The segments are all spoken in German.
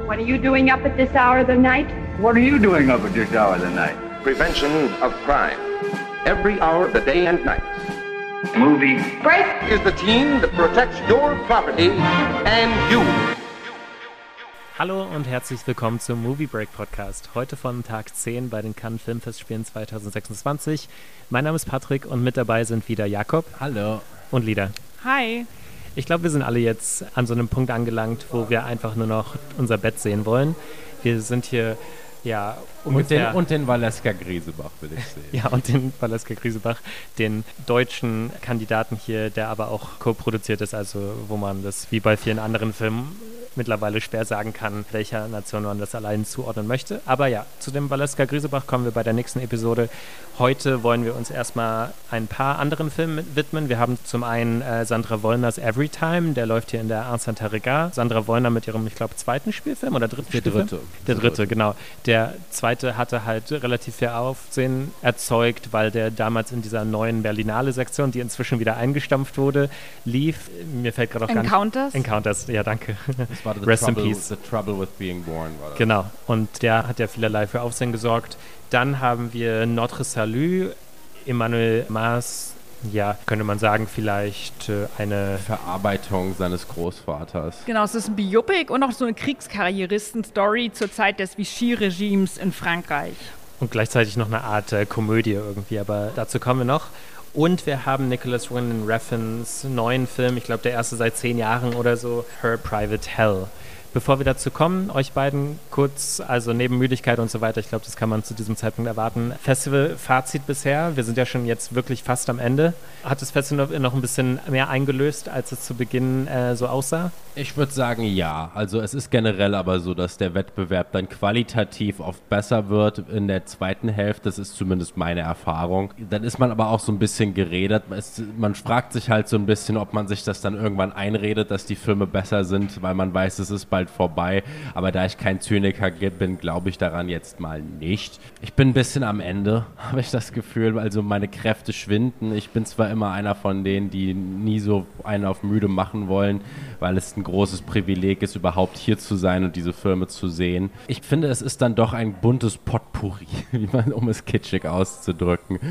What are you doing up at this hour of the night? What are you doing up at this hour of the night? Prevention of crime. Every hour of the day and night. Movie Break! Is the team that protects your property and you. Hallo und herzlich willkommen zum Movie Break Podcast. Heute von Tag 10 bei den Cannes Filmfestspielen 2026. Mein Name ist Patrick und mit dabei sind wieder Jakob. Hallo. Und Lida. Hi. Ich glaube, wir sind alle jetzt an so einem Punkt angelangt, wo wir einfach nur noch unser Bett sehen wollen. Wir sind hier, ja, ungefähr... Und den Valeska Griesebach will ich sehen. Ja, und den Valeska Griesebach, den deutschen Kandidaten hier, der aber auch co-produziert ist, also wo man das wie bei vielen anderen Filmen mittlerweile schwer sagen kann, welcher Nation man das allein zuordnen möchte. Aber ja, zu dem Valeska Griesebach kommen wir bei der nächsten Episode. Heute wollen wir uns erstmal ein paar anderen Filmen widmen. Wir haben zum einen Sandra Wollners Everytime, der läuft hier in der Enceinte Regard. Sandra Wollner mit ihrem, ich glaube, zweiten Spielfilm oder dritten Spielfilm? Der dritte, genau. Der zweite hatte halt relativ viel Aufsehen erzeugt, weil der damals in dieser neuen Berlinale-Sektion, die inzwischen wieder eingestampft wurde, lief. Mir fällt gerade auch gar nicht... Encounters, ja, danke. Das war Rest in Peace. The Trouble with Being Born. War das. Genau, und der hat ja vielerlei für Aufsehen gesorgt. Dann haben wir Notre Salut, Emmanuel Maas, ja, könnte man sagen, vielleicht eine Verarbeitung seines Großvaters. Genau, es ist ein Biopic und auch so eine Kriegskarrieristen-Story zur Zeit des Vichy-Regimes in Frankreich. Und gleichzeitig noch eine Art Komödie irgendwie, aber dazu kommen wir noch. Und wir haben Nicholas Winding Refns neuen Film, ich glaube der erste seit 10 Jahren oder so, Her Private Hell. Bevor wir dazu kommen, euch beiden kurz, also neben Müdigkeit und so weiter, ich glaube, das kann man zu diesem Zeitpunkt erwarten. Festival-Fazit bisher, wir sind ja schon jetzt wirklich fast am Ende. Hat das Festival noch ein bisschen mehr eingelöst, als es zu Beginn so aussah? Ich würde sagen, ja. Also es ist generell aber so, dass der Wettbewerb dann qualitativ oft besser wird in der zweiten Hälfte. Das ist zumindest meine Erfahrung. Dann ist man aber auch so ein bisschen geredet. Man fragt sich halt so ein bisschen, ob man sich das dann irgendwann einredet, dass die Filme besser sind, weil man weiß, es ist bald vorbei. Aber da ich kein Zyniker bin, glaube ich daran jetzt mal nicht. Ich bin ein bisschen am Ende, habe ich das Gefühl. Also meine Kräfte schwinden. Ich bin zwar immer einer von denen, die nie so einen auf müde machen wollen, weil es ein großes Privileg ist, überhaupt hier zu sein und diese Filme zu sehen. Ich finde, es ist dann doch ein buntes Potpourri, um es kitschig auszudrücken,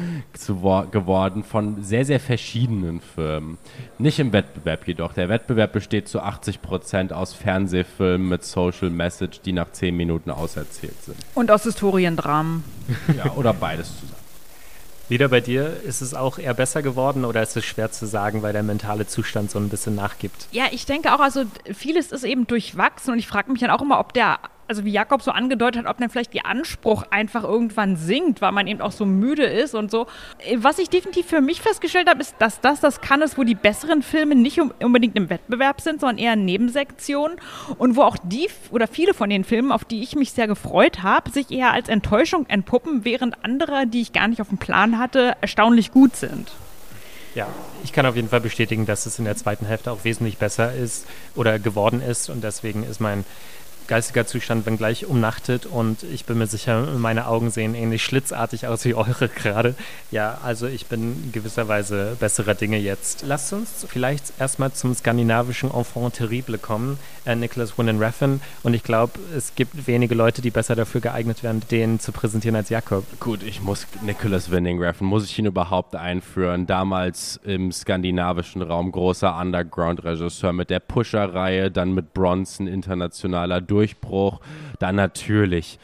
geworden von sehr, sehr verschiedenen Filmen. Nicht im Wettbewerb jedoch. Der Wettbewerb besteht zu 80% aus Fernsehfilmen mit Social Message, die nach 10 Minuten auserzählt sind. Und aus Historiendramen. Ja, oder beides zusammen. Lida, bei dir, ist es auch eher besser geworden oder ist es schwer zu sagen, weil der mentale Zustand so ein bisschen nachgibt? Ja, ich denke auch, also vieles ist eben durchwachsen und ich frage mich dann auch immer, ob der, also wie Jakob so angedeutet hat, ob dann vielleicht der Anspruch einfach irgendwann sinkt, weil man eben auch so müde ist und so. Was ich definitiv für mich festgestellt habe, ist, dass das Cannes ist, wo die besseren Filme nicht unbedingt im Wettbewerb sind, sondern eher in Nebensektionen und wo auch die oder viele von den Filmen, auf die ich mich sehr gefreut habe, sich eher als Enttäuschung entpuppen, während andere, die ich gar nicht auf dem Plan hatte, erstaunlich gut sind. Ja, ich kann auf jeden Fall bestätigen, dass es in der zweiten Hälfte auch wesentlich besser ist oder geworden ist und deswegen ist mein geistiger Zustand, wenngleich umnachtet und ich bin mir sicher, meine Augen sehen ähnlich schlitzartig aus wie eure gerade. Ja, also ich bin gewisserweise besserer Dinge jetzt. Lasst uns vielleicht erstmal zum skandinavischen Enfant terrible kommen, Nicholas Winding Refn, und ich glaube, es gibt wenige Leute, die besser dafür geeignet wären, den zu präsentieren als Jakob. Gut, Nicholas Winding Refn, muss ich ihn überhaupt einführen? Damals im skandinavischen Raum großer Underground-Regisseur mit der Pusher-Reihe, dann mit Bronson, internationaler Durchbruch, dann natürlich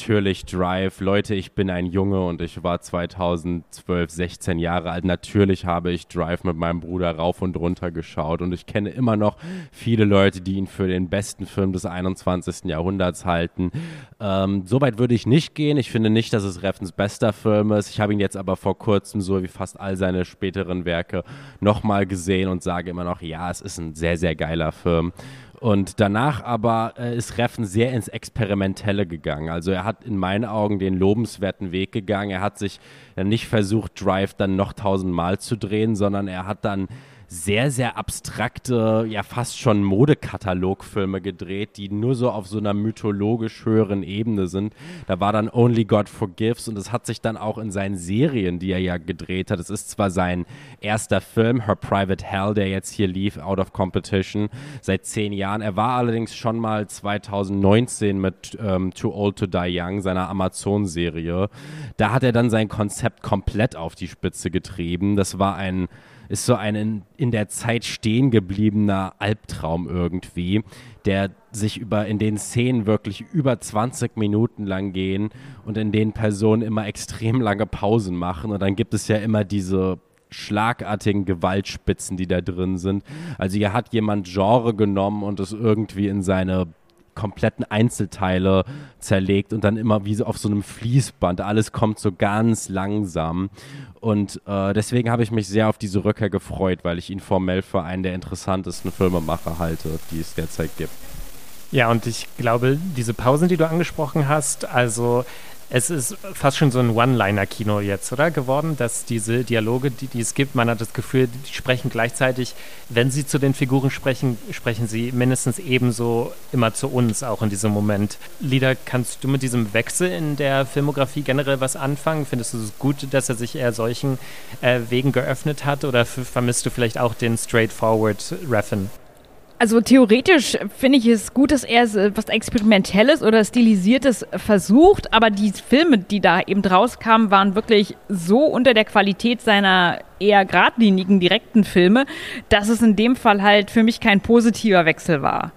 Drive. Leute, ich bin ein Junge und ich war 2012, 16 Jahre alt. Natürlich habe ich Drive mit meinem Bruder rauf und runter geschaut und ich kenne immer noch viele Leute, die ihn für den besten Film des 21. Jahrhunderts halten. Soweit würde ich nicht gehen. Ich finde nicht, dass es Refns bester Film ist. Ich habe ihn jetzt aber vor kurzem, so wie fast all seine späteren Werke, nochmal gesehen und sage immer noch, ja, es ist ein sehr, sehr geiler Film. Und danach aber ist Refn sehr ins Experimentelle gegangen. Also er hat in meinen Augen den lobenswerten Weg gegangen. Er hat sich nicht versucht, Drive dann noch 1000 Mal zu drehen, sondern er hat dann sehr, sehr abstrakte, ja fast schon Modekatalogfilme gedreht, die nur so auf so einer mythologisch höheren Ebene sind. Da war dann Only God Forgives und es hat sich dann auch in seinen Serien, die er ja gedreht hat, es ist zwar sein erster Film, Her Private Hell, der jetzt hier lief, Out of Competition, seit 10 Jahren. Er war allerdings schon mal 2019 mit Too Old to Die Young, seiner Amazon-Serie. Da hat er dann sein Konzept komplett auf die Spitze getrieben. Das war ist so ein in der Zeit stehen gebliebener Albtraum irgendwie, der sich in den Szenen wirklich über 20 Minuten lang gehen und in denen Personen immer extrem lange Pausen machen und dann gibt es ja immer diese schlagartigen Gewaltspitzen, die da drin sind. Also hier hat jemand Genre genommen und es irgendwie in seine kompletten Einzelteile zerlegt und dann immer wie so auf so einem Fließband. Alles kommt so ganz langsam und deswegen habe ich mich sehr auf diese Rückkehr gefreut, weil ich ihn formell für einen der interessantesten Filmemacher halte, die es derzeit gibt. Ja, und ich glaube, diese Pausen, die du angesprochen hast, also es ist fast schon so ein One-Liner-Kino jetzt, oder? Geworden, dass diese Dialoge, die es gibt, man hat das Gefühl, die sprechen gleichzeitig, wenn sie zu den Figuren sprechen, sprechen sie mindestens ebenso immer zu uns, auch in diesem Moment. Lida, kannst du mit diesem Wechsel in der Filmografie generell was anfangen? Findest du es gut, dass er sich eher solchen Wegen geöffnet hat oder vermisst du vielleicht auch den straightforward Refn? Also theoretisch finde ich es gut, dass er was Experimentelles oder Stilisiertes versucht, aber die Filme, die da eben rauskamen, waren wirklich so unter der Qualität seiner eher geradlinigen, direkten Filme, dass es in dem Fall halt für mich kein positiver Wechsel war.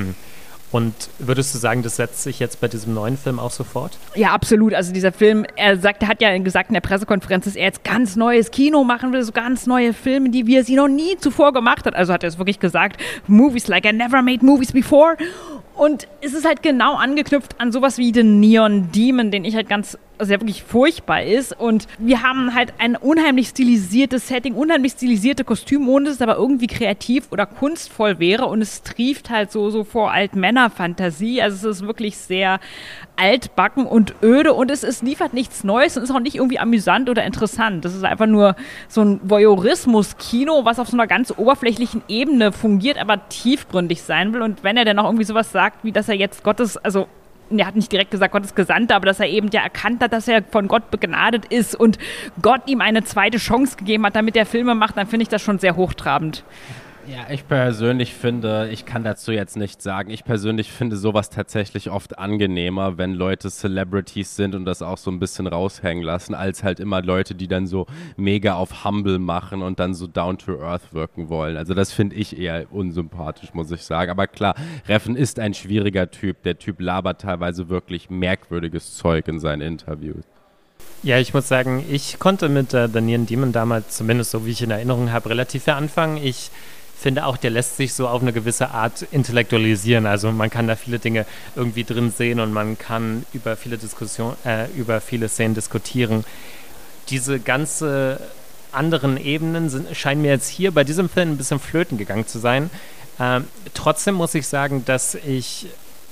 Und würdest du sagen, das setzt sich jetzt bei diesem neuen Film auch sofort? Ja, absolut. Also dieser Film, er hat ja gesagt in der Pressekonferenz, dass er jetzt ganz neues Kino machen will, so ganz neue Filme, die sie noch nie zuvor gemacht hat. Also hat er es wirklich gesagt, Movies like I never made movies before. Und es ist halt genau angeknüpft an sowas wie den Neon Demon, den ich halt sehr wirklich furchtbar ist. Und wir haben halt ein unheimlich stilisiertes Setting, unheimlich stilisierte Kostüme, ohne dass es aber irgendwie kreativ oder kunstvoll wäre. Und es trieft halt so vor Altmänner-Fantasie. Also es ist wirklich sehr altbacken und öde und es liefert nichts Neues und ist auch nicht irgendwie amüsant oder interessant. Das ist einfach nur so ein Voyeurismus-Kino, was auf so einer ganz oberflächlichen Ebene fungiert, aber tiefgründig sein will. Und wenn er dann noch irgendwie sowas sagt, wie dass er jetzt er hat nicht direkt gesagt Gottes Gesandter, aber dass er eben ja erkannt hat, dass er von Gott begnadet ist und Gott ihm eine zweite Chance gegeben hat, damit er Filme macht, dann finde ich das schon sehr hochtrabend. Ja, ich persönlich finde, ich kann dazu jetzt nichts sagen, ich persönlich finde sowas tatsächlich oft angenehmer, wenn Leute Celebrities sind und das auch so ein bisschen raushängen lassen, als halt immer Leute, die dann so mega auf Humble machen und dann so down to earth wirken wollen. Also das finde ich eher unsympathisch, muss ich sagen. Aber klar, Refn ist ein schwieriger Typ. Der Typ labert teilweise wirklich merkwürdiges Zeug in seinen Interviews. Ja, ich muss sagen, ich konnte mit The Neon Demon damals, zumindest so wie ich in Erinnerung habe, relativ viel anfangen. Ich finde auch, der lässt sich so auf eine gewisse Art intellektualisieren. Also man kann da viele Dinge irgendwie drin sehen und man kann über viele Szenen diskutieren. Diese ganze anderen Ebenen scheinen mir jetzt hier bei diesem Film ein bisschen flöten gegangen zu sein. Trotzdem muss ich sagen, dass ich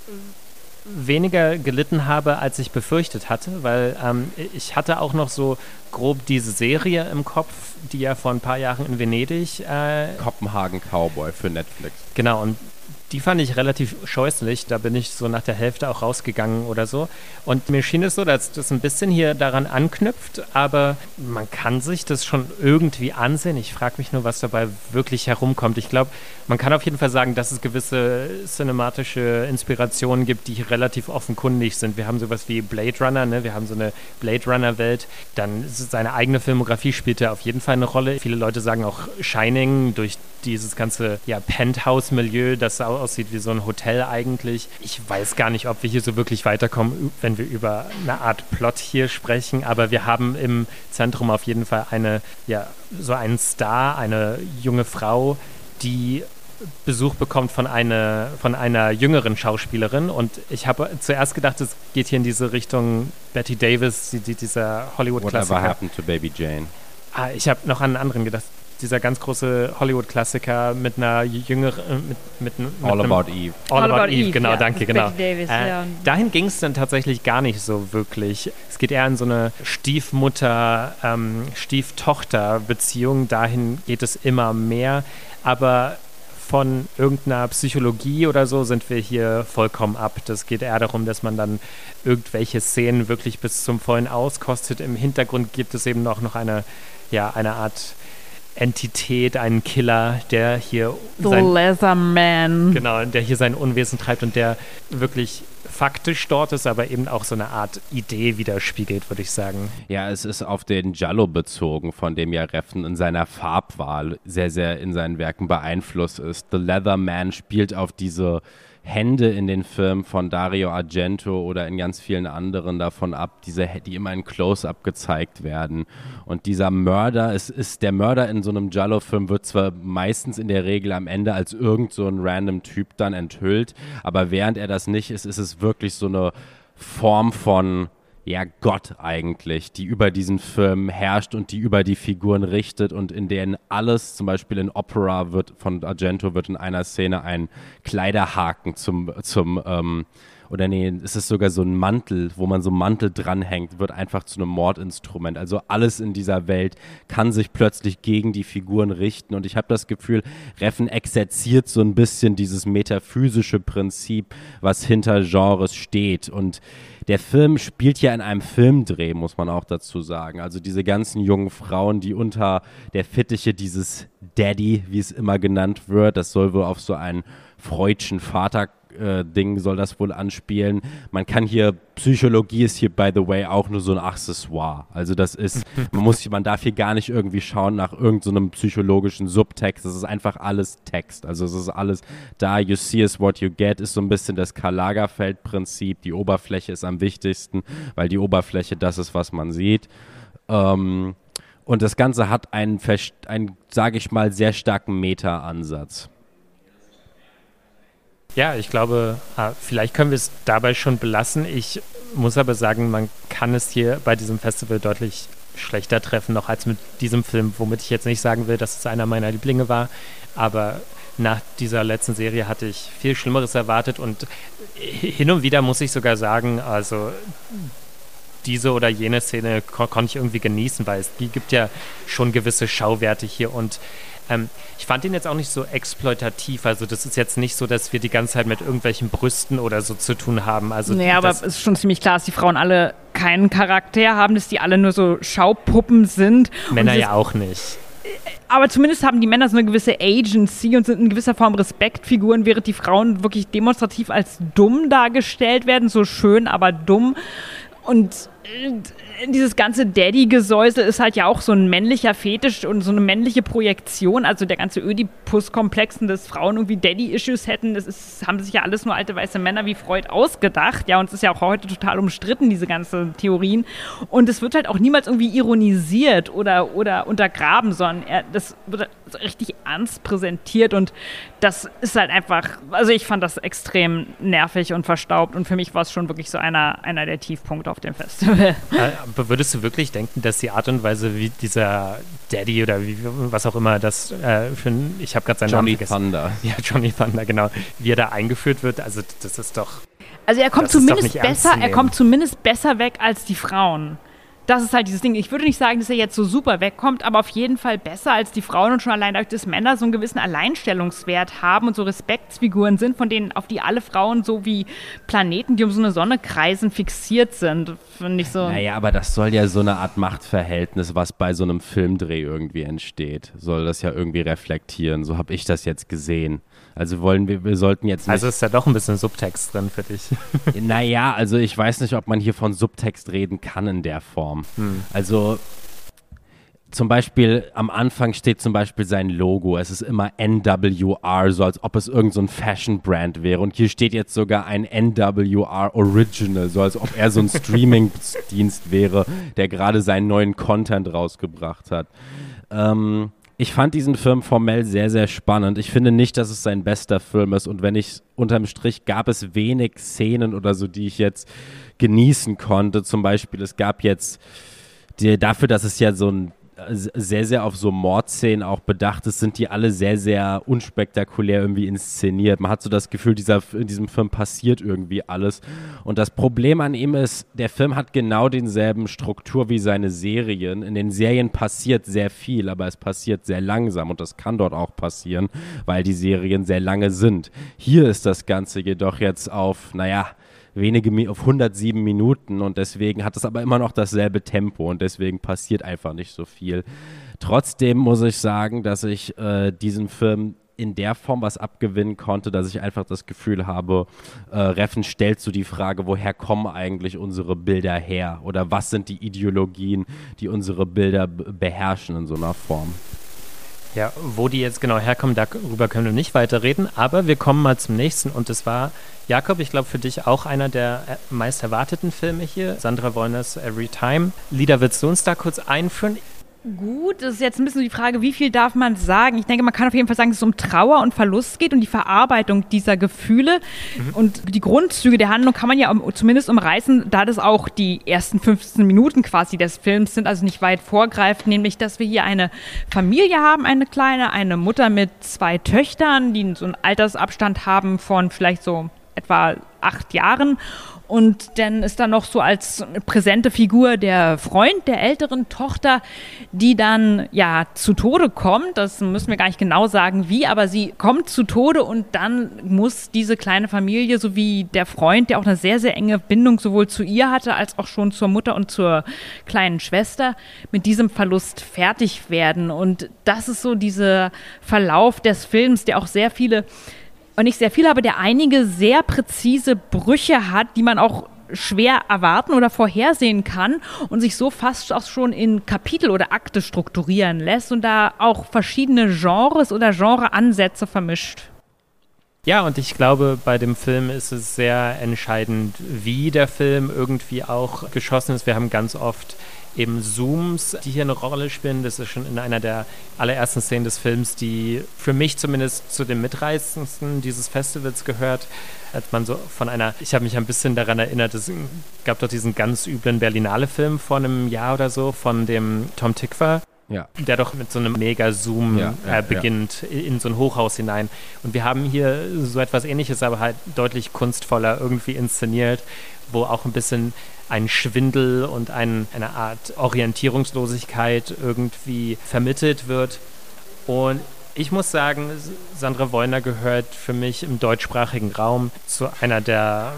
weniger gelitten habe, als ich befürchtet hatte, weil ich hatte auch noch so grob diese Serie im Kopf, die ja vor ein paar Jahren in Venedig Kopenhagen Cowboy für Netflix. Genau, und die fand ich relativ scheußlich. Da bin ich so nach der Hälfte auch rausgegangen oder so. Und mir schien es so, dass das ein bisschen hier daran anknüpft, aber man kann sich das schon irgendwie ansehen. Ich frage mich nur, was dabei wirklich herumkommt. Ich glaube, man kann auf jeden Fall sagen, dass es gewisse cinematische Inspirationen gibt, die relativ offenkundig sind. Wir haben sowas wie Blade Runner, ne? Wir haben so eine Blade Runner-Welt. Dann seine eigene Filmografie spielt da auf jeden Fall eine Rolle. Viele Leute sagen auch Shining durch dieses ganze Penthouse-Milieu, das aussieht wie so ein Hotel eigentlich. Ich weiß gar nicht, ob wir hier so wirklich weiterkommen, wenn wir über eine Art Plot hier sprechen, aber wir haben im Zentrum auf jeden Fall so einen Star, eine junge Frau, die Besuch bekommt von einer jüngeren Schauspielerin und ich habe zuerst gedacht, es geht hier in diese Richtung Bette Davis, dieser Hollywood-Klassiker. Whatever Happened to Baby Jane. Ich habe noch an einen anderen gedacht. dieser ganz große Hollywood-Klassiker mit einer jüngeren, mit All About Eve. All About Eve, genau, ja, danke, mit genau. Bette Davis, ja. Dahin ging es dann tatsächlich gar nicht so wirklich. Es geht eher in so eine Stiefmutter-Stieftochter-Beziehung. Dahin geht es immer mehr, aber von irgendeiner Psychologie oder so sind wir hier vollkommen ab. Das geht eher darum, dass man dann irgendwelche Szenen wirklich bis zum Vollen auskostet. Im Hintergrund gibt es eben noch eine Art Entität, einen Killer, der hier der hier sein Unwesen treibt und der wirklich faktisch dort ist, aber eben auch so eine Art Idee widerspiegelt, würde ich sagen. Ja, es ist auf den Giallo bezogen, von dem ja Refn in seiner Farbwahl sehr, sehr in seinen Werken beeinflusst ist. The Leather Man spielt auf diese Hände in den Filmen von Dario Argento oder in ganz vielen anderen davon ab, die immer in Close-Up gezeigt werden. Und dieser Mörder, der Mörder in so einem Giallo-Film wird zwar meistens in der Regel am Ende als irgend so ein random Typ dann enthüllt, aber während er das nicht ist, ist es wirklich so eine Form von Gott eigentlich, die über diesen Film herrscht und die über die Figuren richtet und in denen alles, zum Beispiel in Opera von Argento wird in einer Szene ein Kleiderhaken es ist sogar so ein Mantel, wo man so einen Mantel dranhängt, wird einfach zu einem Mordinstrument. Also alles in dieser Welt kann sich plötzlich gegen die Figuren richten und ich habe das Gefühl, Refn exerziert so ein bisschen dieses metaphysische Prinzip, was hinter Genres steht und der Film spielt ja in einem Filmdreh, muss man auch dazu sagen. Also diese ganzen jungen Frauen, die unter der Fittiche dieses Daddy, wie es immer genannt wird, das soll wohl auf so einen freudschen Vater-Ding soll das wohl anspielen. Man Psychologie ist hier, by the way, auch nur so ein Accessoire. Also das ist, man darf hier gar nicht irgendwie schauen nach irgendeinem psychologischen Subtext. Das ist einfach alles Text. Also es ist alles da. You see is what you get ist so ein bisschen das Karl Lagerfeld-Prinzip. Die Oberfläche ist am wichtigsten, weil die Oberfläche das ist, was man sieht. Und das Ganze hat einen, sage ich mal, sehr starken Meta-Ansatz. Ja, ich glaube, vielleicht können wir es dabei schon belassen. Ich muss aber sagen, man kann es hier bei diesem Festival deutlich schlechter treffen, noch als mit diesem Film, womit ich jetzt nicht sagen will, dass es einer meiner Lieblinge war. Aber nach dieser letzten Serie hatte ich viel Schlimmeres erwartet und hin und wieder muss ich sogar sagen, also diese oder jene Szene konnte ich irgendwie genießen, weil es gibt ja schon gewisse Schauwerte hier und ich fand ihn jetzt auch nicht so exploitativ, also das ist jetzt nicht so, dass wir die ganze Zeit mit irgendwelchen Brüsten oder so zu tun haben. Also nee, aber es ist schon ziemlich klar, dass die Frauen alle keinen Charakter haben, dass die alle nur so Schaupuppen sind. Männer ja auch nicht. Aber zumindest haben die Männer so eine gewisse Agency und sind in gewisser Form Respektfiguren, während die Frauen wirklich demonstrativ als dumm dargestellt werden, so schön, aber dumm. Und dieses ganze Daddy-Gesäusel ist halt ja auch so ein männlicher Fetisch und so eine männliche Projektion. Also der ganze Ödipus-Komplex, dass Frauen irgendwie Daddy-Issues hätten, haben sich ja alles nur alte weiße Männer wie Freud ausgedacht. Ja, und es ist ja auch heute total umstritten, diese ganzen Theorien. Und es wird halt auch niemals irgendwie ironisiert oder untergraben, sondern das wird richtig ernst präsentiert und das ist halt einfach, also ich fand das extrem nervig und verstaubt und für mich war es schon wirklich so einer der Tiefpunkte auf dem Festival. Aber würdest du wirklich denken, dass die Art und Weise, wie dieser Daddy oder was auch immer das ich habe gerade seinen Namen vergessen. Johnny Thunder. Ja, Johnny Thunder, genau. Wie er da eingeführt wird, also das ist doch... Also er kommt zumindest besser weg als die Frauen. Das ist halt dieses Ding. Ich würde nicht sagen, dass er jetzt so super wegkommt, aber auf jeden Fall besser als die Frauen und schon allein dadurch, dass Männer so einen gewissen Alleinstellungswert haben und so Respektsfiguren sind, auf die alle Frauen so wie Planeten, die um so eine Sonne kreisen, fixiert sind. Finde ich so. Naja, aber das soll ja so eine Art Machtverhältnis, was bei so einem Filmdreh irgendwie entsteht, soll das ja irgendwie reflektieren. So habe ich das jetzt gesehen. Also wir sollten jetzt nicht... Also ist da doch ein bisschen Subtext drin für dich. Naja, also ich weiß nicht, ob man hier von Subtext reden kann in der Form. Also zum Beispiel am Anfang steht zum Beispiel sein Logo. Es ist immer NWR, so als ob es irgend so ein Fashion-Brand wäre. Und hier steht jetzt sogar ein NWR Original, so als ob er so ein Streaming-Dienst wäre, der gerade seinen neuen Content rausgebracht hat. Ich fand diesen Film formell sehr, sehr spannend. Ich finde nicht, dass es sein bester Film ist. Und unterm Strich gab es wenig Szenen oder so, die ich jetzt genießen konnte. Zum Beispiel, es gab jetzt dafür, dass es ja so ein sehr, sehr auf so Mordszenen auch bedacht ist, sind die alle sehr, sehr unspektakulär irgendwie inszeniert. Man hat so das Gefühl, in diesem Film passiert irgendwie alles. Und das Problem an ihm ist, der Film hat genau denselben Struktur wie seine Serien. In den Serien passiert sehr viel, aber es passiert sehr langsam und das kann dort auch passieren, weil die Serien sehr lange sind. Hier ist das Ganze jedoch jetzt auf 107 Minuten und deswegen hat es aber immer noch dasselbe Tempo und deswegen passiert einfach nicht so viel. Trotzdem muss ich sagen, dass ich diesem Film in der Form was abgewinnen konnte, dass ich einfach das Gefühl habe, Refn stellt so die Frage, woher kommen eigentlich unsere Bilder her oder was sind die Ideologien, die unsere Bilder beherrschen in so einer Form. Ja, wo die jetzt genau herkommen, darüber können wir nicht weiterreden, aber wir kommen mal zum nächsten und es war, Jakob, ich glaube für dich auch einer der meist erwarteten Filme hier, Sandra Wollners Every Time. Lida, willst du uns da kurz einführen? Gut, das ist jetzt ein bisschen die Frage, wie viel darf man sagen? Ich denke, man kann auf jeden Fall sagen, dass es um Trauer und Verlust geht und die Verarbeitung dieser Gefühle. Und die Grundzüge der Handlung kann man ja zumindest umreißen, da das auch die ersten 15 Minuten quasi des Films sind, also nicht weit vorgreift, nämlich, dass wir hier eine Familie haben, eine Mutter mit 2 Töchtern, die so einen Altersabstand haben von vielleicht so etwa 8 Jahren. Und dann ist da noch so als präsente Figur der Freund der älteren Tochter, die dann ja zu Tode kommt. Das müssen wir gar nicht genau sagen, wie, aber sie kommt zu Tode und dann muss diese kleine Familie sowie der Freund, der auch eine sehr, sehr enge Bindung sowohl zu ihr hatte, als auch schon zur Mutter und zur kleinen Schwester, mit diesem Verlust fertig werden. Und das ist so dieser Verlauf des Films, der auch sehr viele, und nicht sehr viele, aber der einige sehr präzise Brüche hat, die man auch schwer erwarten oder vorhersehen kann und sich so fast auch schon in Kapitel oder Akte strukturieren lässt und da auch verschiedene Genres oder Genreansätze vermischt. Ja, und ich glaube, bei dem Film ist es sehr entscheidend, wie der Film irgendwie auch geschossen ist. Wir haben ganz oft eben Zooms, die hier eine Rolle spielen. Das ist schon in einer der allerersten Szenen des Films, die für mich zumindest zu den mitreißendsten dieses Festivals gehört. Als man so ich habe mich ein bisschen daran erinnert, es gab doch diesen ganz üblen Berlinale-Film vor einem Jahr oder so von dem Tom Tykwer. Ja. Der doch mit so einem Mega-Zoom beginnt in so ein Hochhaus hinein. Und wir haben hier so etwas Ähnliches, aber halt deutlich kunstvoller irgendwie inszeniert, wo auch ein bisschen ein Schwindel und eine Art Orientierungslosigkeit irgendwie vermittelt wird. Und ich muss sagen, Sandra Wollner gehört für mich im deutschsprachigen Raum zu einer der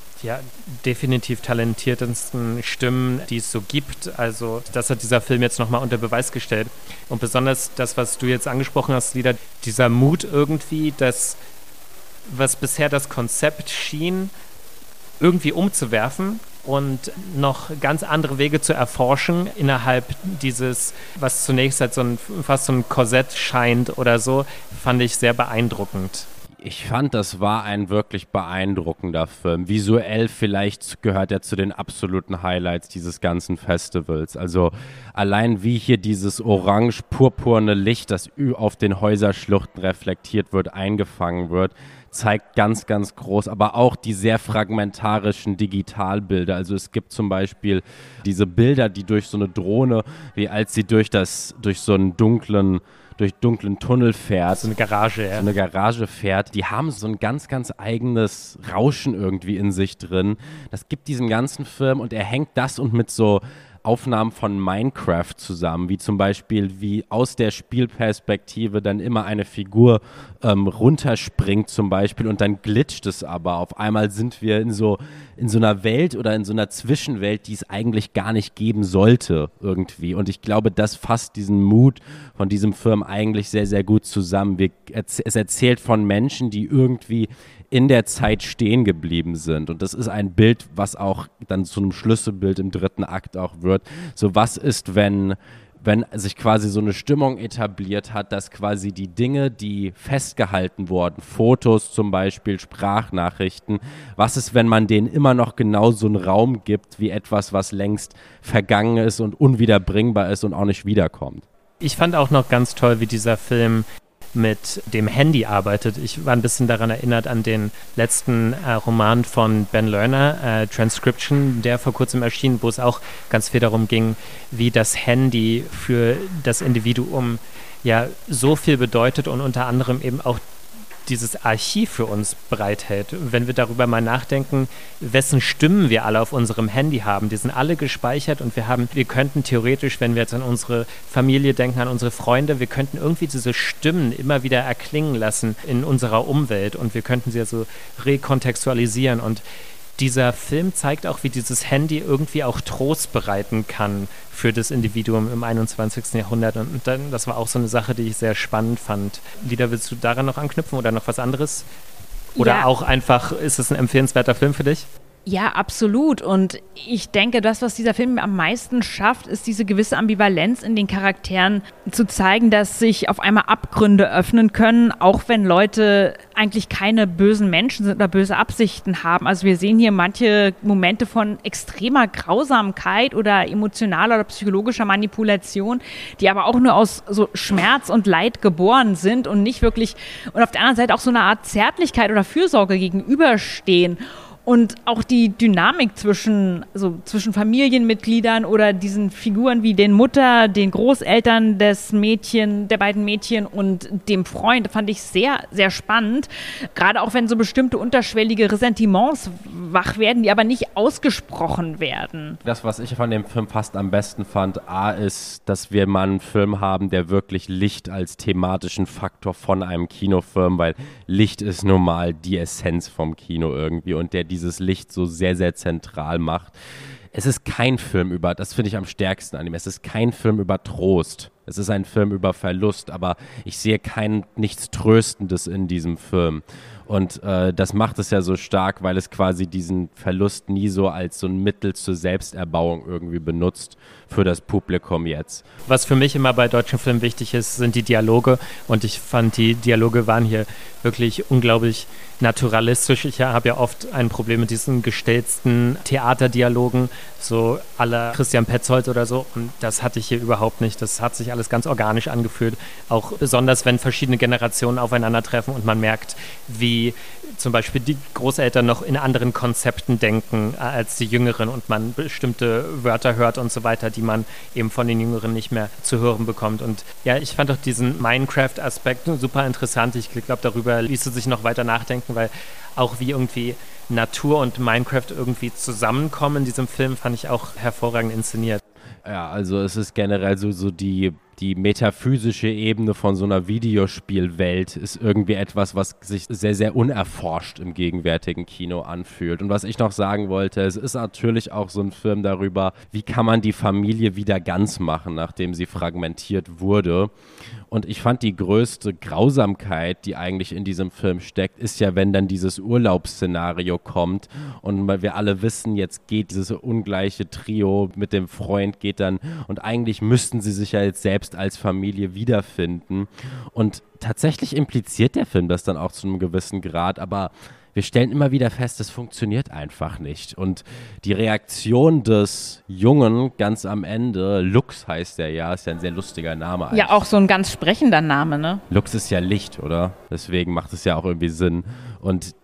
definitiv talentiertesten Stimmen, die es so gibt. Also das hat dieser Film jetzt nochmal unter Beweis gestellt. Und besonders das, was du jetzt angesprochen hast, Lida, dieser Mut irgendwie, das, was bisher das Konzept schien, irgendwie umzuwerfen und noch ganz andere Wege zu erforschen innerhalb dieses, was zunächst halt fast so ein Korsett scheint oder so, fand ich sehr beeindruckend. Ich fand, das war ein wirklich beeindruckender Film. Visuell vielleicht gehört er zu den absoluten Highlights dieses ganzen Festivals. Also allein wie hier dieses orange-purpurne Licht, das auf den Häuserschluchten reflektiert wird, eingefangen wird, zeigt ganz, ganz groß, aber auch die sehr fragmentarischen Digitalbilder. Also es gibt zum Beispiel diese Bilder, die durch so eine Drohne, wie als sie durch so einen dunklen Tunnel fährt. So eine Garage fährt. Die haben so ein ganz, ganz eigenes Rauschen irgendwie in sich drin. Das gibt diesem ganzen Film und er hängt das und mit so Aufnahmen von Minecraft zusammen, wie zum Beispiel, wie aus der Spielperspektive dann immer eine Figur runterspringt zum Beispiel und dann glitscht es aber. Auf einmal sind wir in so einer Welt oder in so einer Zwischenwelt, die es eigentlich gar nicht geben sollte irgendwie. Und ich glaube, das fasst diesen Mut von diesem Film eigentlich sehr, sehr gut zusammen. Es erzählt von Menschen, die irgendwie in der Zeit stehen geblieben sind. Und das ist ein Bild, was auch dann zu einem Schlüsselbild im 3. Akt auch wird. So, was ist, wenn sich quasi so eine Stimmung etabliert hat, dass quasi die Dinge, die festgehalten wurden, Fotos zum Beispiel, Sprachnachrichten, was ist, wenn man denen immer noch genau so einen Raum gibt, wie etwas, was längst vergangen ist und unwiederbringbar ist und auch nicht wiederkommt? Ich fand auch noch ganz toll, wie dieser Film mit dem Handy arbeitet. Ich war ein bisschen daran erinnert an den letzten Roman von Ben Lerner, Transcription, der vor kurzem erschien, wo es auch ganz viel darum ging, wie das Handy für das Individuum ja so viel bedeutet und unter anderem eben auch dieses Archiv für uns bereithält. Wenn wir darüber mal nachdenken, wessen Stimmen wir alle auf unserem Handy haben, die sind alle gespeichert und wir könnten theoretisch, wenn wir jetzt an unsere Familie denken, an unsere Freunde, wir könnten irgendwie diese Stimmen immer wieder erklingen lassen in unserer Umwelt und wir könnten sie also rekontextualisieren und dieser Film zeigt auch, wie dieses Handy irgendwie auch Trost bereiten kann für das Individuum im 21. Jahrhundert. Und dann, das war auch so eine Sache, die ich sehr spannend fand. Lida, willst du daran noch anknüpfen oder noch was anderes? Oder auch einfach, ist es ein empfehlenswerter Film für dich? Ja, absolut. Und ich denke, das, was dieser Film am meisten schafft, ist diese gewisse Ambivalenz in den Charakteren zu zeigen, dass sich auf einmal Abgründe öffnen können, auch wenn Leute eigentlich keine bösen Menschen sind oder böse Absichten haben. Also wir sehen hier manche Momente von extremer Grausamkeit oder emotionaler oder psychologischer Manipulation, die aber auch nur aus so Schmerz und Leid geboren sind und nicht wirklich, und auf der anderen Seite auch so eine Art Zärtlichkeit oder Fürsorge gegenüberstehen. Und auch die Dynamik zwischen Familienmitgliedern oder diesen Figuren wie den Mutter, den Großeltern der beiden Mädchen und dem Freund fand ich sehr, sehr spannend. Gerade auch wenn so bestimmte unterschwellige Ressentiments wach werden, die aber nicht ausgesprochen werden. Das, was ich von dem Film fast am besten fand, ist, dass wir mal einen Film haben, der wirklich Licht als thematischen Faktor von einem Kinofilm, weil Licht ist nun mal die Essenz vom Kino irgendwie und der dieses Licht so sehr, sehr zentral macht. Es ist kein Film das finde ich am stärksten an ihm, es ist kein Film über Trost. Es ist ein Film über Verlust, aber ich sehe nichts Tröstendes in diesem Film. Und das macht es ja so stark, weil es quasi diesen Verlust nie so als so ein Mittel zur Selbsterbauung irgendwie benutzt für das Publikum jetzt. Was für mich immer bei deutschen Filmen wichtig ist, sind die Dialoge. Und ich fand, die Dialoge waren hier wirklich unglaublich naturalistisch. Ich habe ja oft ein Problem mit diesen gestelzten Theaterdialogen, so à la Christian Petzold oder so. Und das hatte ich hier überhaupt nicht. Das hat sich alles ganz organisch angefühlt. Auch besonders, wenn verschiedene Generationen aufeinandertreffen und man merkt, wie zum Beispiel die Großeltern noch in anderen Konzepten denken als die Jüngeren und man bestimmte Wörter hört und so weiter, die man eben von den Jüngeren nicht mehr zu hören bekommt. Und ja, ich fand auch diesen Minecraft-Aspekt super interessant. Ich glaube, darüber ließe sich noch weiter nachdenken, weil auch wie irgendwie Natur und Minecraft irgendwie zusammenkommen in diesem Film, fand ich auch hervorragend inszeniert. Ja, also es ist generell so die metaphysische Ebene von so einer Videospielwelt ist irgendwie etwas, was sich sehr, sehr unerforscht im gegenwärtigen Kino anfühlt. Und was ich noch sagen wollte, es ist natürlich auch so ein Film darüber, wie kann man die Familie wieder ganz machen, nachdem sie fragmentiert wurde. Und ich fand, die größte Grausamkeit, die eigentlich in diesem Film steckt, ist ja, wenn dann dieses Urlaubsszenario kommt und wir alle wissen, jetzt geht dieses ungleiche Trio mit dem Freund geht dann und eigentlich müssten sie sich ja jetzt selbst als Familie wiederfinden. Und tatsächlich impliziert der Film das dann auch zu einem gewissen Grad, aber wir stellen immer wieder fest, es funktioniert einfach nicht. Und die Reaktion des Jungen ganz am Ende, Lux heißt der ja, ist ja ein sehr lustiger Name eigentlich. Ja, auch so ein ganz sprechender Name, ne? Lux ist ja Licht, oder? Deswegen macht es ja auch irgendwie Sinn. Und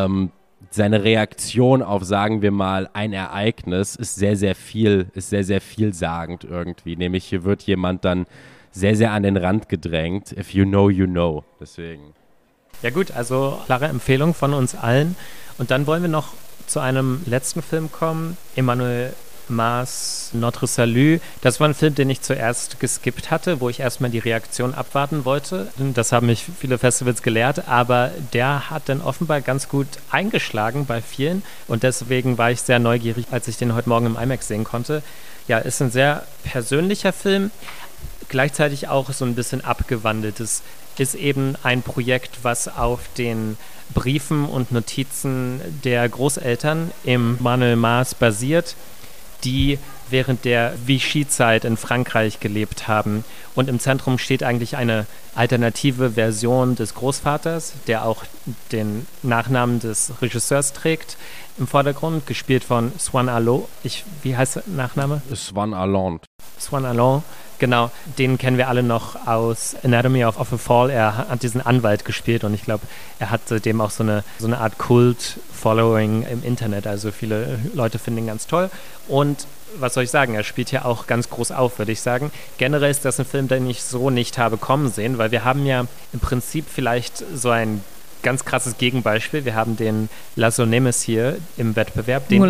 seine Reaktion auf, sagen wir mal, ein Ereignis ist sehr, sehr vielsagend irgendwie. Nämlich hier wird jemand dann sehr, sehr an den Rand gedrängt. If you know, you know. Deswegen. Ja gut, also klare Empfehlung von uns allen. Und dann wollen wir noch zu einem letzten Film kommen. Emmanuel Mars Notre Salut. Das war ein Film, den ich zuerst geskippt hatte, wo ich erstmal die Reaktion abwarten wollte. Das haben mich viele Festivals gelehrt, aber der hat dann offenbar ganz gut eingeschlagen bei vielen und deswegen war ich sehr neugierig, als ich den heute Morgen im IMAX sehen konnte. Ja, ist ein sehr persönlicher Film, gleichzeitig auch so ein bisschen abgewandelt. Es ist eben ein Projekt, was auf den Briefen und Notizen der Großeltern im Emmanuel Mars basiert, die während der Vichy-Zeit in Frankreich gelebt haben. Und im Zentrum steht eigentlich eine alternative Version des Großvaters, der auch den Nachnamen des Regisseurs trägt, im Vordergrund, gespielt von Swan Allo. Wie heißt der Nachname? Swan Allant. Swan Allant, genau. Den kennen wir alle noch aus Anatomy of a Fall. Er hat diesen Anwalt gespielt und ich glaube, er hat seitdem auch so eine Art Kult-Following im Internet. Also viele Leute finden ihn ganz toll. Und was soll ich sagen, er spielt hier auch ganz groß auf, würde ich sagen. Generell ist das ein Film, den ich so nicht habe kommen sehen, weil wir haben ja im Prinzip vielleicht so ein ganz krasses Gegenbeispiel. Wir haben den Laszlo Nemes hier im Wettbewerb, den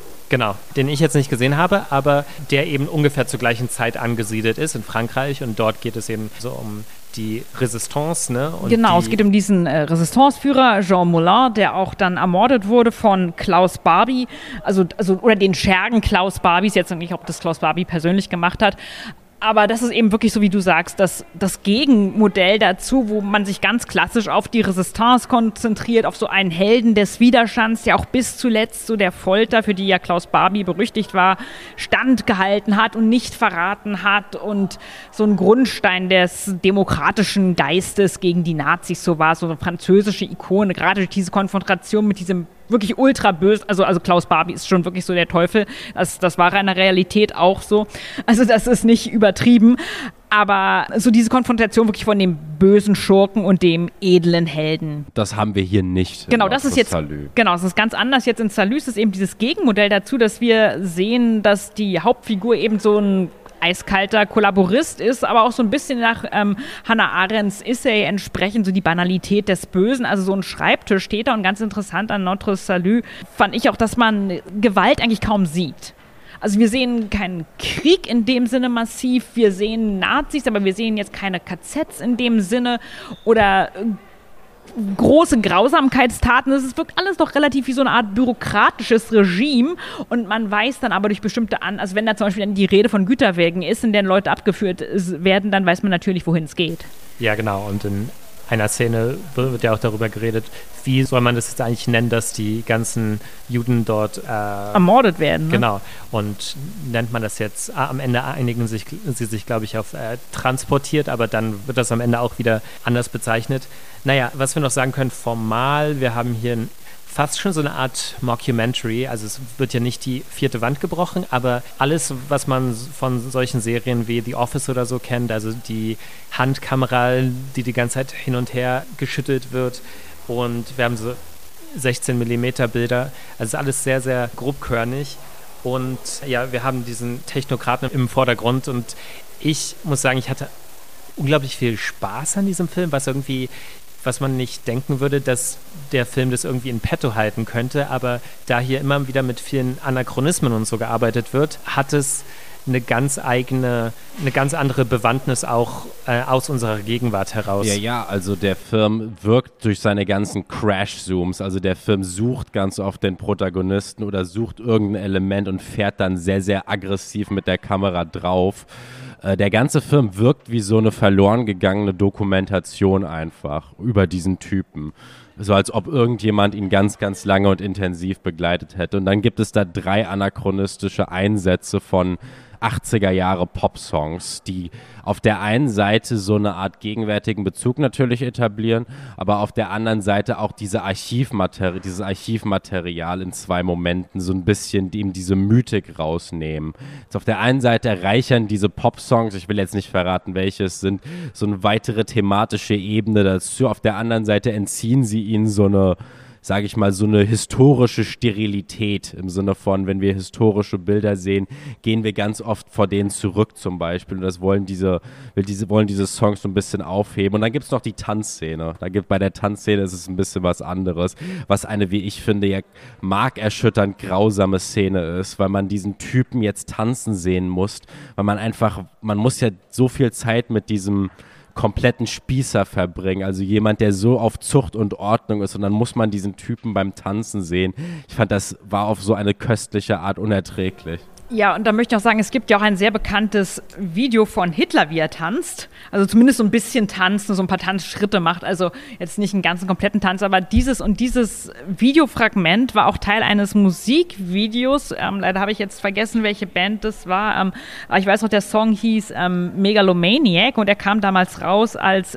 ich jetzt nicht gesehen habe, aber der eben ungefähr zur gleichen Zeit angesiedelt ist in Frankreich und dort geht es eben so um die Resistance, ne? Und genau, es geht um diesen Resistanceführer Jean Moulin, der auch dann ermordet wurde von Klaus Barbie, oder den Schergen Klaus Barbies, jetzt nicht, ob das Klaus Barbie persönlich gemacht hat. Aber das ist eben wirklich so, wie du sagst, das Gegenmodell dazu, wo man sich ganz klassisch auf die Resistance konzentriert, auf so einen Helden des Widerstands, der auch bis zuletzt so der Folter, für die ja Klaus Barbie berüchtigt war, standgehalten hat und nicht verraten hat und so ein Grundstein des demokratischen Geistes gegen die Nazis so war, so eine französische Ikone, gerade durch diese Konfrontation mit diesem wirklich ultra böse, also Klaus Barbie ist schon wirklich so der Teufel, das war in der Realität auch so, also das ist nicht übertrieben, aber so diese Konfrontation wirklich von dem bösen Schurken und dem edlen Helden. Das haben wir hier nicht. Genau, das ist jetzt, genau, es ist ganz anders jetzt in Salü, es ist eben dieses Gegenmodell dazu, dass wir sehen, dass die Hauptfigur eben so ein eiskalter Kollaborist ist, aber auch so ein bisschen nach Hannah Arendts Essay entsprechend so die Banalität des Bösen, also so ein Schreibtisch steht da und ganz interessant an Notre Salut fand ich auch, dass man Gewalt eigentlich kaum sieht. Also wir sehen keinen Krieg in dem Sinne massiv, wir sehen Nazis, aber wir sehen jetzt keine KZs in dem Sinne oder große Grausamkeitstaten. Es wirkt alles doch relativ wie so eine Art bürokratisches Regime und man weiß dann aber durch bestimmte also wenn da zum Beispiel dann die Rede von Güterwägen ist, in denen Leute abgeführt werden, dann weiß man natürlich, wohin es geht. Ja, genau. Und in einer Szene wird ja auch darüber geredet, wie soll man das jetzt eigentlich nennen, dass die ganzen Juden dort ermordet werden. Ne? Genau. Und nennt man das jetzt, am Ende einigen sie sich, glaube ich, auf transportiert, aber dann wird das am Ende auch wieder anders bezeichnet. Naja, was wir noch sagen können, formal, wir haben hier fast schon so eine Art Mockumentary, also es wird ja nicht die vierte Wand gebrochen, aber alles, was man von solchen Serien wie The Office oder so kennt, also die Handkamera, die ganze Zeit hin und her geschüttelt wird und wir haben so 16mm Bilder, also alles sehr, sehr grobkörnig und ja, wir haben diesen Technokraten im Vordergrund und ich muss sagen, ich hatte unglaublich viel Spaß an diesem Film, was man nicht denken würde, dass der Film das irgendwie in petto halten könnte, aber da hier immer wieder mit vielen Anachronismen und so gearbeitet wird, hat es eine ganz andere Bewandtnis auch aus unserer Gegenwart heraus. Ja, also der Film wirkt durch seine ganzen Crash-Zooms, also der Film sucht ganz oft den Protagonisten oder sucht irgendein Element und fährt dann sehr, sehr aggressiv mit der Kamera drauf. Der ganze Film wirkt wie so eine verloren gegangene Dokumentation einfach über diesen Typen. So als ob irgendjemand ihn ganz, ganz lange und intensiv begleitet hätte. Und dann gibt es da 3 anachronistische Einsätze von 80er Jahre Pop-Songs, die auf der einen Seite so eine Art gegenwärtigen Bezug natürlich etablieren, aber auf der anderen Seite auch dieses Archivmaterial in 2 Momenten so ein bisschen ihm diese Mythik rausnehmen. Jetzt auf der einen Seite reichern diese Pop-Songs, ich will jetzt nicht verraten, welche es sind, so eine weitere thematische Ebene dazu. Auf der anderen Seite entziehen sie ihnen so eine, sage ich mal, so eine historische Sterilität im Sinne von, wenn wir historische Bilder sehen, gehen wir ganz oft vor denen zurück zum Beispiel und das wollen diese Songs so ein bisschen aufheben. Und dann gibt es noch die Tanzszene. Bei der Tanzszene ist es ein bisschen was anderes, was eine, wie ich finde, ja markerschütternd grausame Szene ist, weil man diesen Typen jetzt tanzen sehen muss, weil man muss ja so viel Zeit mit diesem kompletten Spießer verbringen, also jemand, der so auf Zucht und Ordnung ist und dann muss man diesen Typen beim Tanzen sehen. Ich fand, das war auf so eine köstliche Art unerträglich. Ja, und da möchte ich auch sagen, es gibt ja auch ein sehr bekanntes Video von Hitler, wie er tanzt. Also zumindest so ein bisschen tanzt, so ein paar Tanzschritte macht. Also jetzt nicht einen ganzen kompletten Tanz, aber dieses Videofragment war auch Teil eines Musikvideos. Leider habe ich jetzt vergessen, welche Band das war. Aber ich weiß noch, der Song hieß Megalomaniac und er kam damals raus, als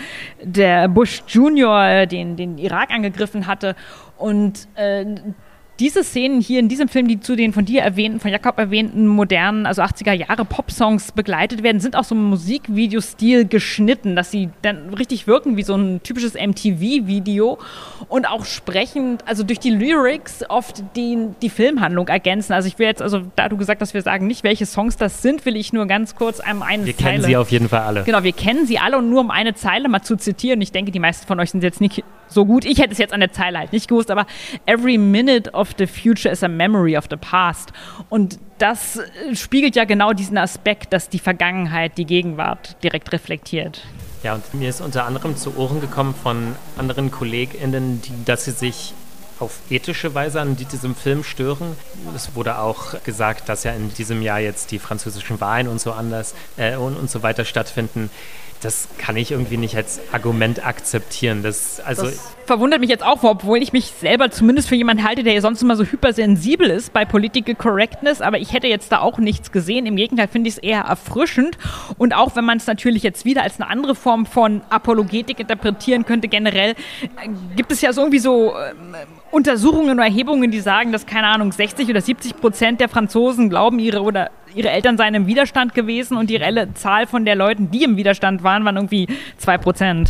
der Bush Junior den Irak angegriffen hatte. Und diese Szenen hier in diesem Film, die zu den von Jakob erwähnten modernen, also 80er Jahre Popsongs begleitet werden, sind auch so im Musikvideostil geschnitten, dass sie dann richtig wirken wie so ein typisches MTV-Video und auch sprechend, also durch die Lyrics oft die Filmhandlung ergänzen. Also ich will jetzt, also da du gesagt hast, wir sagen nicht, welche Songs das sind, will ich nur ganz kurz eine Zeile. Wir kennen sie auf jeden Fall alle. Genau, wir kennen sie alle und nur um eine Zeile mal zu zitieren, ich denke, die meisten von euch sind jetzt nicht so gut, ich hätte es jetzt an der Zeile halt nicht gewusst, aber every minute of the future is a memory of the past. Und das spiegelt ja genau diesen Aspekt, dass die Vergangenheit die Gegenwart direkt reflektiert. Ja, und mir ist unter anderem zu Ohren gekommen von anderen KollegInnen, dass sie sich auf ethische Weise an diesem Film stören. Es wurde auch gesagt, dass ja in diesem Jahr jetzt die französischen Wahlen und so weiter stattfinden. Das kann ich irgendwie nicht als Argument akzeptieren. Das verwundert mich jetzt auch, obwohl ich mich selber zumindest für jemanden halte, der ja sonst immer so hypersensibel ist bei Political Correctness, aber ich hätte jetzt da auch nichts gesehen. Im Gegenteil finde ich es eher erfrischend und auch wenn man es natürlich jetzt wieder als eine andere Form von Apologetik interpretieren könnte, generell gibt es ja so irgendwie so Untersuchungen oder Erhebungen, die sagen, dass, keine Ahnung, 60 oder 70% der Franzosen glauben, ihre Eltern seien im Widerstand gewesen und die reelle Zahl von der Leuten, die im Widerstand waren irgendwie 2%.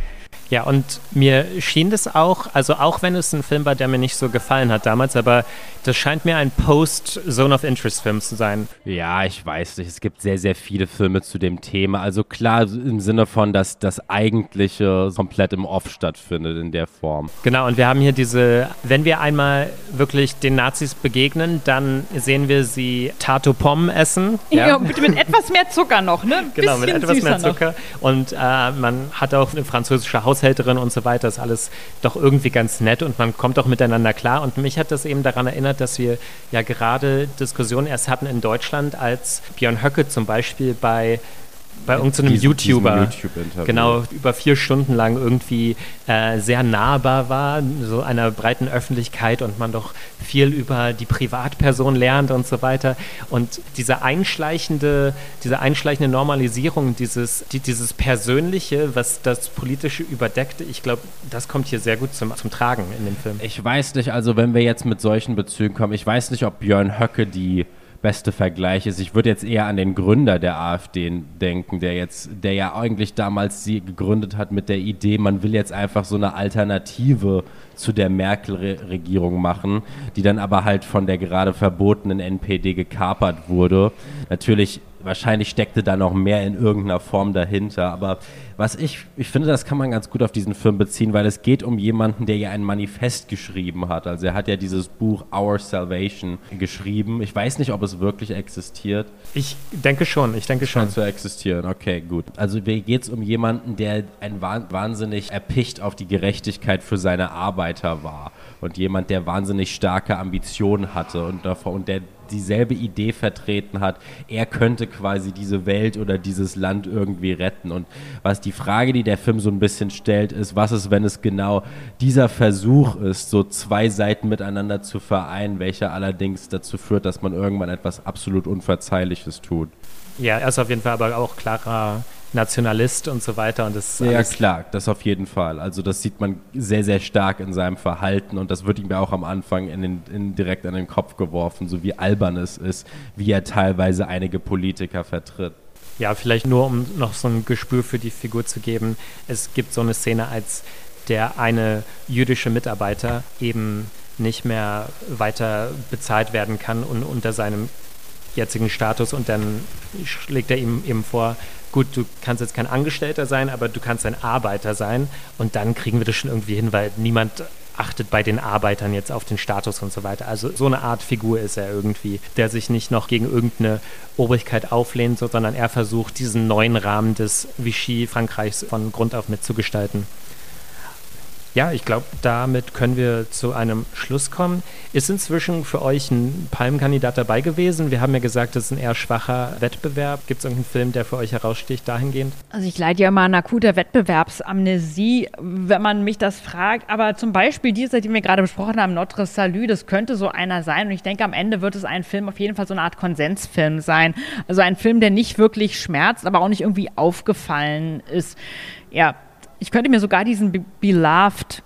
Ja, und mir schien das auch, also auch wenn es ein Film war, der mir nicht so gefallen hat damals, aber das scheint mir ein Post-Zone-of-Interest-Film zu sein. Ja, ich weiß nicht. Es gibt sehr, sehr viele Filme zu dem Thema. Also klar, im Sinne von, dass das Eigentliche komplett im Off stattfindet in der Form. Genau, und wir haben hier wenn wir einmal wirklich den Nazis begegnen, dann sehen wir sie Tato Pommes essen. Ja, bitte mit etwas mehr Zucker noch, ne? Genau, mit etwas mehr Zucker. Noch. Und man hat auch eine französische Haushälterin und so weiter. Ist alles doch irgendwie ganz nett und man kommt auch miteinander klar. Und mich hat das eben daran erinnert, dass wir ja gerade Diskussionen erst hatten in Deutschland, als Björn Höcke zum Beispiel bei irgendeinem YouTuber, genau, über 4 Stunden lang irgendwie sehr nahbar war, so einer breiten Öffentlichkeit und man doch viel über die Privatperson lernt und so weiter. Und diese einschleichende Normalisierung, dieses Persönliche, was das Politische überdeckt, ich glaube, das kommt hier sehr gut zum Tragen in dem Film. Ich weiß nicht, also wenn wir jetzt mit solchen Bezügen kommen, ich weiß nicht, ob Björn Höcke die beste Vergleich ist. Ich würde jetzt eher an den Gründer der AfD denken, der ja eigentlich damals sie gegründet hat mit der Idee, man will jetzt einfach so eine Alternative zu der Merkel-Regierung machen, die dann aber halt von der gerade verbotenen NPD gekapert wurde. Natürlich, wahrscheinlich steckte da noch mehr in irgendeiner Form dahinter, aber was ich finde, das kann man ganz gut auf diesen Film beziehen, weil es geht um jemanden, der ja ein Manifest geschrieben hat. Also er hat ja dieses Buch Our Salvation geschrieben. Ich weiß nicht, ob es wirklich existiert. Ich denke schon. Scheint zu existieren, okay, gut. Also hier geht es um jemanden, der ein wahnsinnig erpicht auf die Gerechtigkeit für seine Arbeiter war und jemand, der wahnsinnig starke Ambitionen hatte und der dieselbe Idee vertreten hat, er könnte quasi diese Welt oder dieses Land irgendwie retten. Und was die Frage, die der Film so ein bisschen stellt, ist, was ist, wenn es genau dieser Versuch ist, so 2 Seiten miteinander zu vereinen, welcher allerdings dazu führt, dass man irgendwann etwas absolut Unverzeihliches tut. Ja, er ist auf jeden Fall aber auch klarer Nationalist und so weiter. Und das ja, klar, das auf jeden Fall. Also das sieht man sehr, sehr stark in seinem Verhalten und das wird ihm ja auch am Anfang direkt an den Kopf geworfen, so wie albern es ist, wie er teilweise einige Politiker vertritt. Ja, vielleicht nur, um noch so ein Gespür für die Figur zu geben. Es gibt so eine Szene, als der eine jüdische Mitarbeiter eben nicht mehr weiter bezahlt werden kann und unter seinem jetzigen Status und dann schlägt er ihm eben vor, gut, du kannst jetzt kein Angestellter sein, aber du kannst ein Arbeiter sein und dann kriegen wir das schon irgendwie hin, weil niemand achtet bei den Arbeitern jetzt auf den Status und so weiter. Also so eine Art Figur ist er irgendwie, der sich nicht noch gegen irgendeine Obrigkeit auflehnt, sondern er versucht, diesen neuen Rahmen des Vichy-Frankreichs von Grund auf mitzugestalten. Ja, ich glaube, damit können wir zu einem Schluss kommen. Ist inzwischen für euch ein Palmenkandidat dabei gewesen? Wir haben ja gesagt, es ist ein eher schwacher Wettbewerb. Gibt es irgendeinen Film, der für euch heraussticht dahingehend? Also ich leide ja immer an akuter Wettbewerbsamnesie, wenn man mich das fragt. Aber zum Beispiel dieser, den wir gerade besprochen haben, Notre Salut, das könnte so einer sein. Und ich denke, am Ende wird es ein Film auf jeden Fall so eine Art Konsensfilm sein. Also ein Film, der nicht wirklich schmerzt, aber auch nicht irgendwie aufgefallen ist. Ja, ich könnte mir sogar diesen Beloved,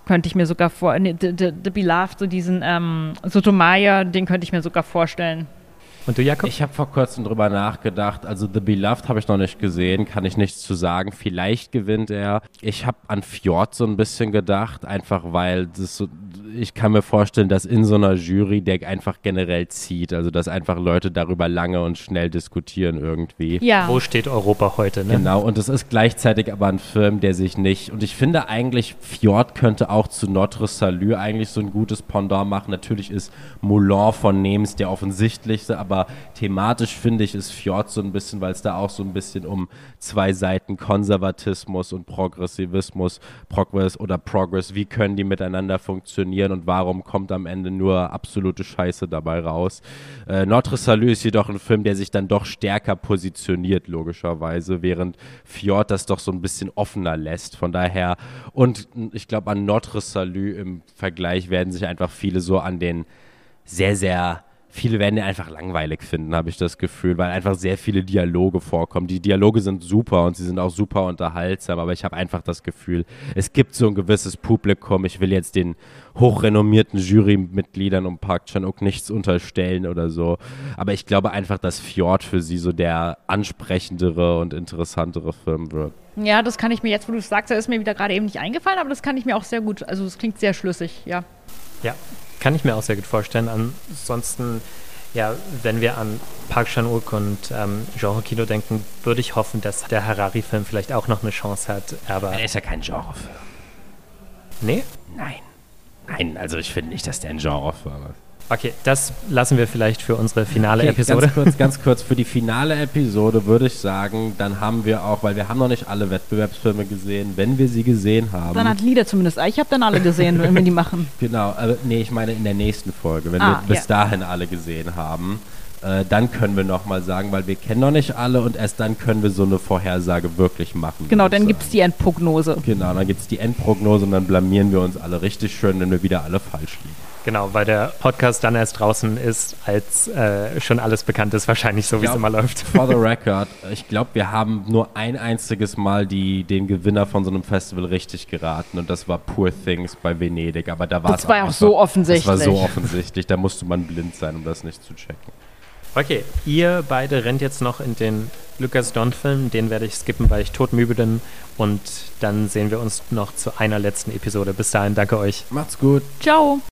The Beloved, so diesen Sotomayor, den könnte ich mir sogar vorstellen. Und du, Jakob? Ich habe vor kurzem drüber nachgedacht. Also The Beloved habe ich noch nicht gesehen, kann ich nichts zu sagen. Vielleicht gewinnt er. Ich habe an Fjord so ein bisschen gedacht, einfach weil das so, ich kann mir vorstellen, dass in so einer Jury der einfach generell zieht. Also dass einfach Leute darüber lange und schnell diskutieren irgendwie. Ja. Wo steht Europa heute, ne? Genau, und es ist gleichzeitig aber ein Film, der sich nicht, und ich finde eigentlich, Fjord könnte auch zu Notre Salut eigentlich so ein gutes Pendant machen. Natürlich ist Moulin von Nems der offensichtlichste, aber thematisch finde ich, ist Fjord so ein bisschen, weil es da auch so ein bisschen um zwei Seiten Konservatismus und Progressivismus, Progress, wie können die miteinander funktionieren und warum kommt am Ende nur absolute Scheiße dabei raus. Notre Salut ist jedoch ein Film, der sich dann doch stärker positioniert, logischerweise, während Fjord das doch so ein bisschen offener lässt. Von daher, und ich glaube, an Notre Salut im Vergleich werden sich einfach viele so an den viele werden den einfach langweilig finden, habe ich das Gefühl, weil einfach sehr viele Dialoge vorkommen. Die Dialoge sind super und sie sind auch super unterhaltsam, aber ich habe einfach das Gefühl, es gibt so ein gewisses Publikum. Ich will jetzt den hochrenommierten Jurymitgliedern um Park Chan-wook nichts unterstellen oder so, aber ich glaube einfach, dass Fjord für sie so der ansprechendere und interessantere Film wird. Ja, das kann ich mir jetzt, wo du es sagst, da ist mir wieder gerade eben nicht eingefallen, aber das kann ich mir auch sehr gut, also es klingt sehr schlüssig, ja. Ja, kann ich mir auch sehr gut vorstellen. Ansonsten, ja, wenn wir an Park Chan-wook und Genre-Kino denken, würde ich hoffen, dass der Harari-Film vielleicht auch noch eine Chance hat. Aber Er ist ja kein Genrefilm. Nee? Nein, also ich finde nicht, dass der ein Genrefilm ist. Okay, das lassen wir vielleicht für unsere finale Episode. Ganz kurz, für die finale Episode würde ich sagen, dann haben wir auch, weil wir haben noch nicht alle Wettbewerbsfilme gesehen, wenn wir sie gesehen haben. Dann hat Lieder zumindest. Ich habe dann alle gesehen, wenn wir die machen. Genau, ich meine in der nächsten Folge, wenn wir bis dahin alle gesehen haben, dann können wir nochmal sagen, weil wir kennen noch nicht alle und erst dann können wir so eine Vorhersage wirklich machen. Genau, dann gibt es die Endprognose. Genau, dann gibt es die Endprognose und dann blamieren wir uns alle richtig schön, wenn wir wieder alle falsch liegen. Genau, weil der Podcast dann erst draußen ist, als schon alles bekannt ist, wahrscheinlich so, wie es immer läuft. For the record, ich glaube, wir haben nur ein einziges Mal den Gewinner von so einem Festival richtig geraten und das war Poor Things bei Venedig, aber da war es Das war ja auch so offensichtlich. Das war so offensichtlich, da musste man blind sein, um das nicht zu checken. Okay, ihr beide rennt jetzt noch in den Lucas Don-Film, den werde ich skippen, weil ich todmüde bin und dann sehen wir uns noch zu einer letzten Episode. Bis dahin, danke euch. Macht's gut. Ciao.